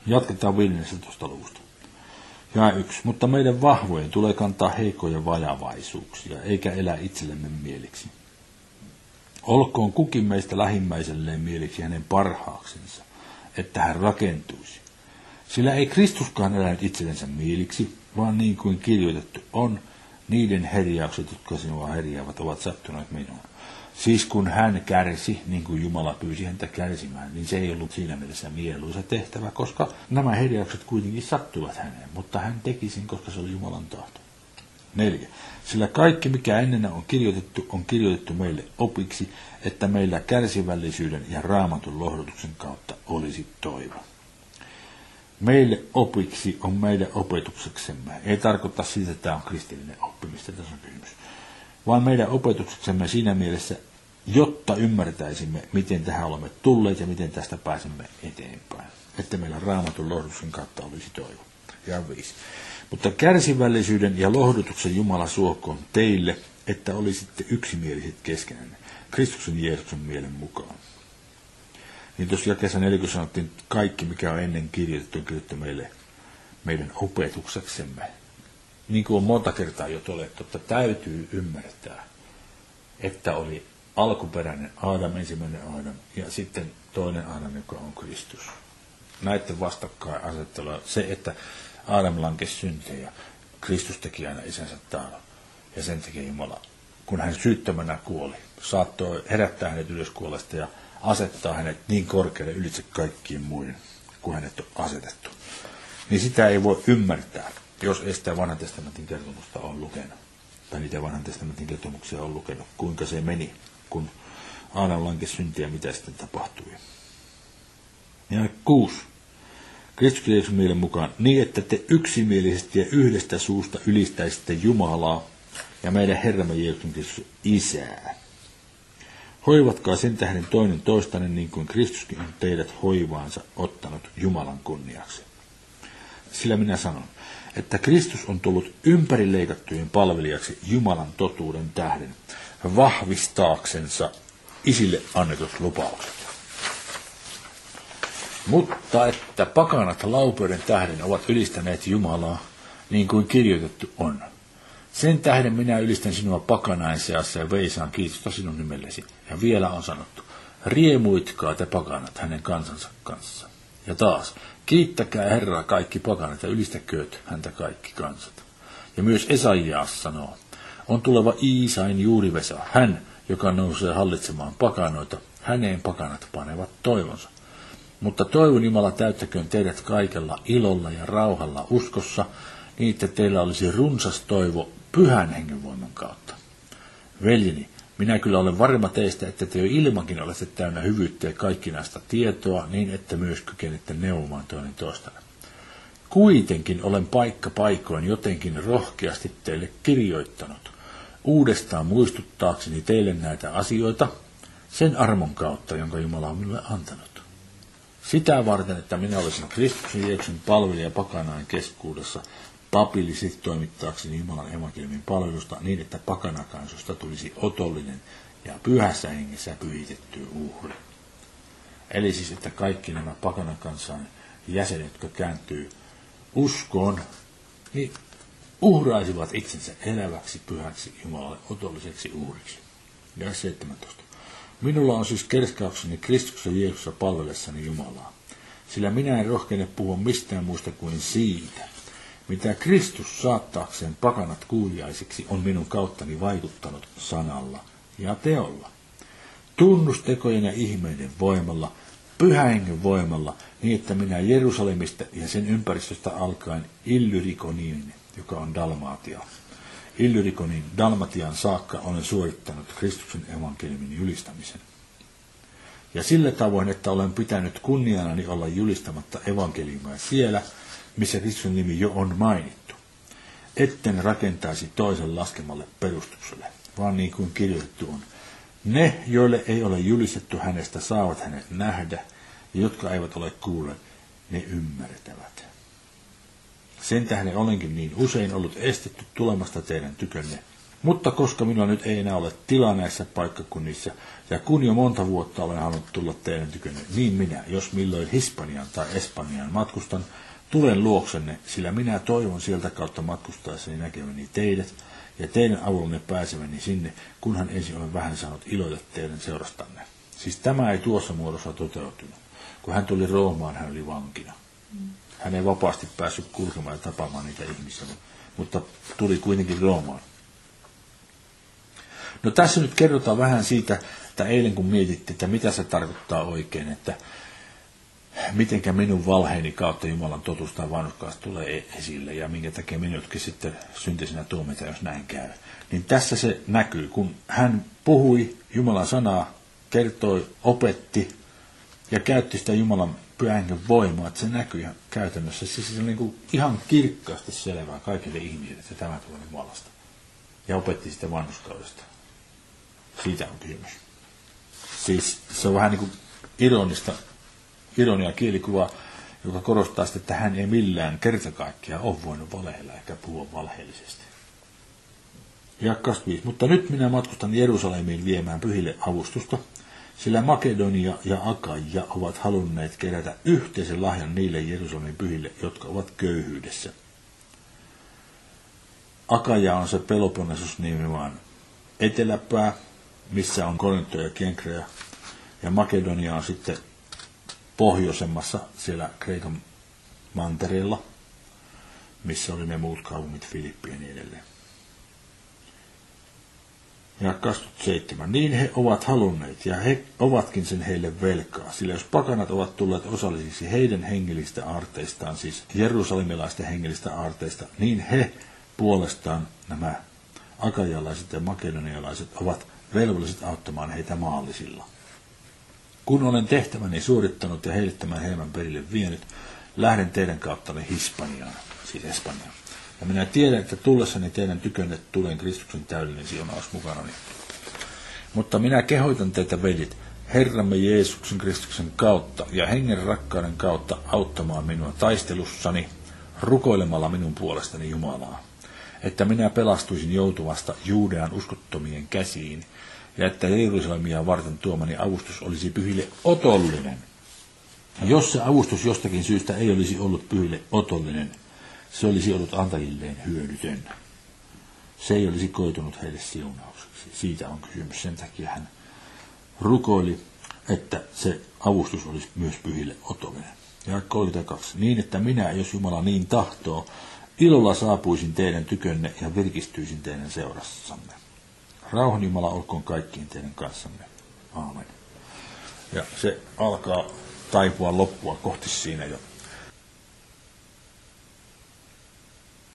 Jatketaan 15. luvusta. Ja 1. Mutta meidän vahvojen tulee kantaa heikkoja vajavaisuuksia, eikä elää itsellemme mieliksi. Olkoon kukin meistä lähimmäiselleen mieliksi hänen parhaaksensa, että hän rakentuisi. Sillä ei Kristuskaan elänyt itsellensä mieliksi, vaan niin kuin kirjoitettu on, niiden herjaukset, jotka sinua herjaavat, ovat sattuneet minuun. Siis kun hän kärsi, niin kuin Jumala pyysi häntä kärsimään, niin se ei ollut siinä mielessä mieluisa tehtävä, koska nämä herjaukset kuitenkin sattuvat häneen, mutta hän teki sen, koska se oli Jumalan tahto. 4. Sillä kaikki, mikä ennen on kirjoitettu meille opiksi, että meillä kärsivällisyyden ja Raamatun lohdutuksen kautta olisi toivo. Meille opiksi on meidän opetukseksemme. Ei tarkoita sitä, että tämä on kristillinen oppimista, tässä on kysymys. Vaan meidän opetukseksemme siinä mielessä, jotta ymmärtäisimme, miten tähän olemme tulleet ja miten tästä pääsemme eteenpäin. Että meillä Raamatun lohdutuksen kautta olisi toivo. Ja 5. Mutta kärsivällisyyden ja lohdutuksen Jumala suokoon teille, että olisitte yksimieliset keskenänne, Kristuksen Jeesuksen mielen mukaan. Niin tuossa jakeessa 40 sanottiin, että kaikki, mikä on ennen kirjoitettu, on kirjoitettu meidän opetukseksemme. Niin kuin on monta kertaa jo todettu, että täytyy ymmärtää, että oli alkuperäinen Aadam, ensimmäinen Aadam, ja sitten toinen Aadam, joka on Kristus. Näiden vastakkainasettelua se, että Aadam lankesi syntiin ja Kristus teki aina isänsä tahdon, ja sen teki Jumala. Kun hän syyttömänä kuoli, saattoi herättää hänet ylös kuolesta ja asettaa hänet niin korkealle ylitse kaikkiin muiden, kuin hänet on asetettu. Niin sitä ei voi ymmärtää, jos ei sitä vanhan testamentin kertomusta on lukenut. Tai niitä vanhan testamentin kertomuksia on lukenut, kuinka se meni, kun Aadam lankesi syntiä, mitä sitten tapahtui. Ja 6. Kristuksen Jeesuksen mielen mukaan, niin että te yksimielisesti ja yhdestä suusta ylistäisitte Jumalaa ja meidän Herramme Jeesuksen Kristus Isää. Hoivatkaa sen tähden toinen toistanne, niin kuin Kristuskin on teidät hoivaansa ottanut Jumalan kunniaksi. Sillä minä sanon, että Kristus on tullut ympärileikattujen palvelijaksi Jumalan totuuden tähden, vahvistaaksensa isille annetut lupaukset. Mutta että pakanat laupeuden tähden ovat ylistäneet Jumalaa, niin kuin kirjoitettu on. Sen tähden minä ylistän sinua pakanain seassa ja veisaan kiitosta sinun nimellesi. Ja vielä on sanottu, riemuitkaa te pakanat hänen kansansa kanssa. Ja taas, kiittäkää Herraa kaikki pakanat ja ylistäkööt häntä kaikki kansat. Ja myös Esaias sanoo, on tuleva Iisain juurivesa, hän, joka nousee hallitsemaan pakanoita, häneen pakanat panevat toivonsa. Mutta toivon Jumala täyttäköön teidät kaikella ilolla ja rauhalla uskossa, niin että teillä olisi runsas toivo Pyhän Hengen voiman kautta. Veljeni, minä kyllä olen varma teistä, että te jo ilmankin olette täynnä hyvyyttä ja kaikkinaista tietoa, niin että myös kykenette neuvomaan toinen toistanne. Kuitenkin olen paikka paikoin jotenkin rohkeasti teille kirjoittanut, uudestaan muistuttaakseni teille näitä asioita, sen armon kautta, jonka Jumala on minulle antanut. Sitä varten, että minä olisin Kristuksen Jeesuksen palvelija pakanain keskuudessa, papillisesti toimittaakseni Jumalan evankeliumin palvelusta niin, että pakanakansosta tulisi otollinen ja pyhässä hengessä pyhitetty uhri. Eli siis, että kaikki nämä pakanakansan jäsenet, jotka kääntyy uskoon, niin uhraisivat itsensä eläväksi, pyhäksi Jumalalle otolliseksi uhriksi. Ja 17. Minulla on siis kerskaukseni Kristuksen Jeesuksessa palvelessani Jumalaa, sillä minä en rohkene puhua mistään muusta kuin siitä, mitä Kristus saattaakseen pakanat kuuliaisiksi on minun kauttani vaikuttanut sanalla ja teolla. Tunnustekojen ja ihmeiden voimalla, Pyhän Hengen voimalla, niin että minä Jerusalemista ja sen ympäristöstä alkaen Illyrikoniin, joka on Dalmatia. Illyrikonin Dalmatian saakka olen suorittanut Kristuksen evankeliumin julistamisen. Ja sillä tavoin, että olen pitänyt kunnianani olla julistamatta evankeliumia siellä, missä Kristuksen nimi jo on mainittu. Etten rakentaisi toisen laskemalle perustukselle, vaan niin kuin kirjoitettu on. Ne, joille ei ole julistettu hänestä, saavat hänet nähdä, ja jotka eivät ole kuulleet, ne ymmärtävät. Sen tähden olenkin niin usein ollut estetty tulemasta teidän tykönne, Mutta koska minulla nyt ei enää ole tilaa näissä paikkakunnissa, ja kun jo monta vuotta olen halunnut tulla teidän tykönne, niin minä, jos milloin Hispaniaan tai Espanjaan matkustan, tulen luoksenne, sillä minä toivon sieltä kautta matkustaessani näkeväni teidät, ja teidän avullanne pääseväni sinne, kunhan ensin olen vähän saanut iloita teidän seurastanne. Siis tämä ei tuossa muodossa toteutunut. Kun hän tuli Roomaan, hän oli vankina. Hän ei vapaasti päässyt kulkemaan ja tapaamaan niitä ihmisiä, mutta tuli kuitenkin Roomaan. No tässä nyt kerrotaan vähän siitä, että eilen kun mietittiin, että mitä se tarkoittaa oikein, että mitenkä minun valheeni kautta Jumalan totuus tai vanhurskaus tulee esille ja minkä takia minutkin sitten syntisenä tuomita, jos näin käy. Niin tässä se näkyy, kun hän puhui Jumalan sanaa, kertoi, opetti ja käytti sitä Jumalan pyhän hengen voimaa, että se näkyy ihan käytännössä. Siis se on niin kuin ihan kirkkaasti selvää kaikille ihmisille, että tämä tulee Jumalasta. Ja opetti sitä vanhurskaudesta. Siitä on kysymys. Siis se on vähän niin kuin ironia kielikuva, joka korostaa sitä, että hän ei millään kerta kaikkiaan ole voinut valheilla eikä puhua valheellisesti. Ja 25. Mutta nyt minä matkustan Jerusalemiin viemään pyhille avustusta, sillä Makedonia ja Akaja ovat halunneet kerätä yhteisen lahjan niille Jerusalemin pyhille, jotka ovat köyhyydessä. Akaja on se Peloponnesus-nimimaan eteläpää, missä on Korinto ja Kenkrea, ja Makedonia on sitten pohjoisemmassa siellä Kreikan mantereella, missä oli ne muut kaupungit, Filippi ja niin edelleen. Ja 27. Niin he ovat halunneet, ja he ovatkin sen heille velkaa, sillä jos pakanat ovat tulleet osallisiksi heidän hengellistä aarteistaan, siis jerusalemilaisten hengellistä aarteista, niin he puolestaan, nämä akajalaiset ja makedonialaiset, ovat velvolliset auttamaan heitä maallisilla. Kun olen tehtäväni suorittanut ja heille tämän helmän perille vienyt, lähden teidän kauttanne Hispaniaan, siis Espanjaan. Ja minä tiedän, että tullessani teidän tykönne tulen Kristuksen täydellinen siunaus mukanani. Mutta minä kehoitan teitä, veljet, Herramme Jeesuksen Kristuksen kautta ja hengen rakkauden kautta auttamaan minua taistelussani, rukoilemalla minun puolestani Jumalaa, että minä pelastuisin joutuvasta Juudean uskottomien käsiin, ja että Jerusalemia varten tuomani avustus olisi pyhille otollinen. Jos se avustus jostakin syystä ei olisi ollut pyhille otollinen, se olisi ollut antajilleen hyödytön. Se ei olisi koitunut heille siunaukseksi. Siitä on kysymys. Sen takia hän rukoili, että se avustus olisi myös pyhille otollinen. Ja 32. Niin, että minä, jos Jumala niin tahtoo, ilolla saapuisin teidän tykönne ja virkistyisin teidän seurassanne. Rauhan Jumala olkoon kaikkiin teidän kanssanne. Aamen. Ja se alkaa taipua loppua kohti siinä jo.